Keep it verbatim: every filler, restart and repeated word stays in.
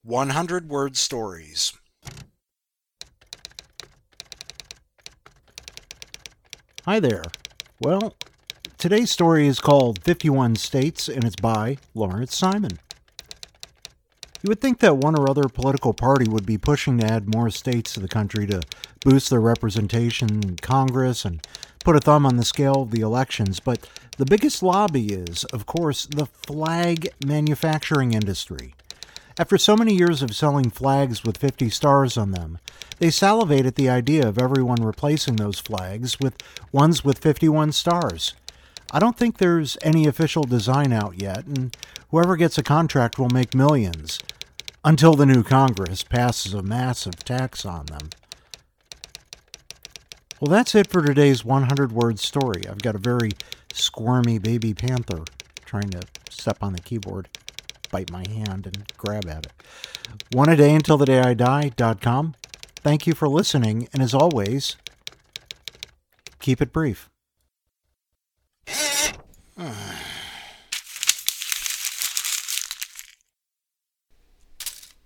one hundred word stories. Hi there. Well, today's story is called fifty-one States, and it's by Lawrence Simon. You would think that one or other political party would be pushing to add more states to the country to boost their representation in Congress and put a thumb on the scale of the elections, but the biggest lobby is, of course, the flag manufacturing industry. After so many years of selling flags with fifty stars on them, they salivate at the idea of everyone replacing those flags with ones with fifty-one stars. I don't think there's any official design out yet, and whoever gets a contract will make millions, until the new Congress passes a massive tax on them. Well, that's it for today's one hundred word story. I've got a very squirmy baby panther trying to step on the keyboard, bite my hand, and grab at it. One a day until the day I die dot com. Thank you for listening, and as always, keep it brief.